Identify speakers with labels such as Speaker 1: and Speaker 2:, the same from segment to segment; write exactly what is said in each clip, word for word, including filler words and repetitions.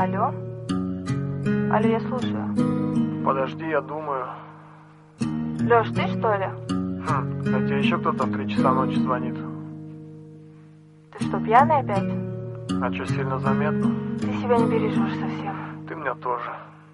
Speaker 1: Алло? Алло, я слушаю.
Speaker 2: Подожди, я думаю.
Speaker 1: Лёш, ты что ли?
Speaker 2: Хм, а тебе еще кто-то в три часа ночи звонит?
Speaker 1: Ты что, пьяный опять?
Speaker 2: А что, сильно заметно?
Speaker 1: Ты себя не бережешь совсем.
Speaker 2: Ты меня тоже.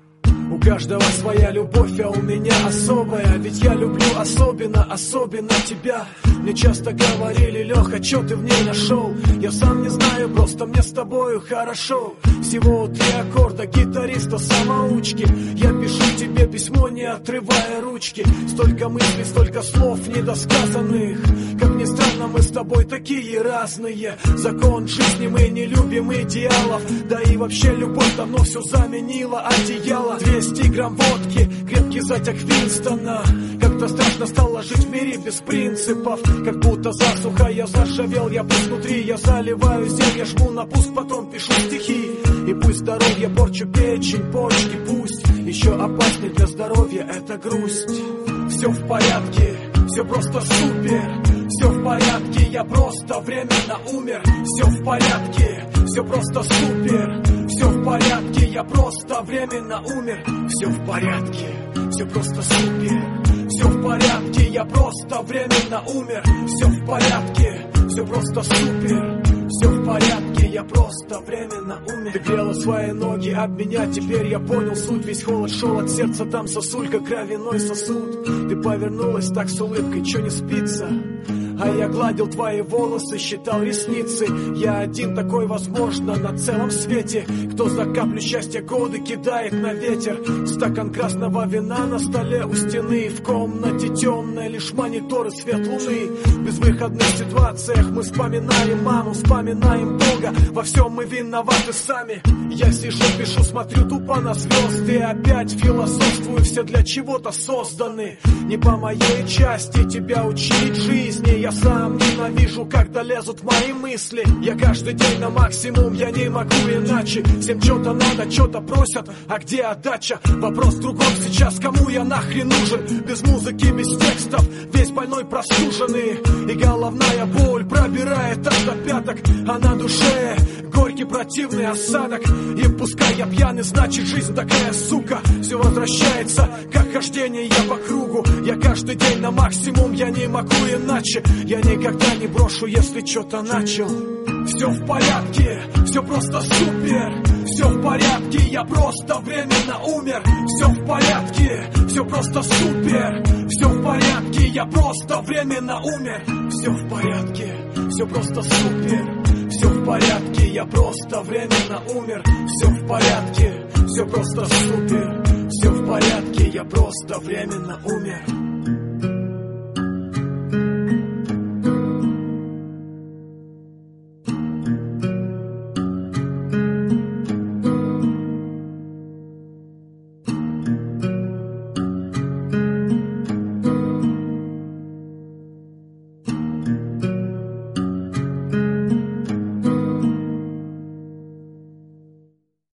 Speaker 3: У каждого своя любовь, а у меня особая. Ведь я люблю особенно, особенно тебя. Мне часто говорили: Леха, чё ты в ней нашел? Я сам не знаю, просто мне с тобою хорошо. Всего три аккорда гитариста самоучки. Я пишу тебе письмо, не отрывая ручки. Столько мыслей, столько слов недосказанных. Как ни странно, мы с тобой такие разные. Закон жизни, мы не любим идеалов. Да и вообще любовь давно все заменила одеяло. двести грамм водки, крепкий затяг Винстона. Как-то страшно стало жить в мире без принципов. Как будто засуха, я зашавел, я пусть внутри. Я заливаю зелье, жму на пуск, потом пишу стихи. И пусть здоровье порчу печень, почки, пусть еще опаснее для здоровья это грусть. Все в порядке, все просто супер. Все в порядке, я просто временно умер. Все в порядке, все просто супер. Все в порядке, я просто временно умер. Все в порядке, все просто супер. Все в порядке, я просто временно умер. Все в порядке, все просто супер. Все в порядке, я просто временно умер. Ты грела свои ноги об меня, теперь я понял суть. Весь холод шел от сердца, там сосулька, кровяной сосуд. Ты повернулась так с улыбкой, чё не спится? А я гладил твои волосы, считал ресницы. Я один такой, возможно, на целом свете. Кто за каплю счастья годы кидает на ветер. Стакан красного вина на столе у стены. В комнате темная, лишь мониторы, свет луны. В безвыходных ситуациях мы вспоминаем маму, вспоминаем Бога. Во всем мы виноваты сами. Я сижу, пишу, смотрю тупо на звезды. Опять философствую, все для чего-то созданы. Не по моей части тебя учить жизни. Я сам ненавижу, когда лезут мои мысли. Я каждый день на максимум, я не могу иначе. Всем что-то надо, что-то просят, а где отдача? Вопрос в другом сейчас, кому я нахрен нужен? Без музыки, без текстов, весь больной простуженный. И головная боль пробирает аж до пяток. А на душе горький противный осадок. И пускай я пьяный, значит жизнь такая, сука. Все возвращается, как хождение я по кругу. Я каждый день на максимум, я не могу иначе. Я никогда не брошу, если что-то начал. Все в порядке, все просто супер. Все в порядке, я просто временно умер. Все в порядке, все просто супер. Все в порядке, я просто временно умер. Все в порядке, все просто супер. Все в порядке, я просто временно умер. Все в порядке, все просто супер. Все в порядке, я просто временно умер.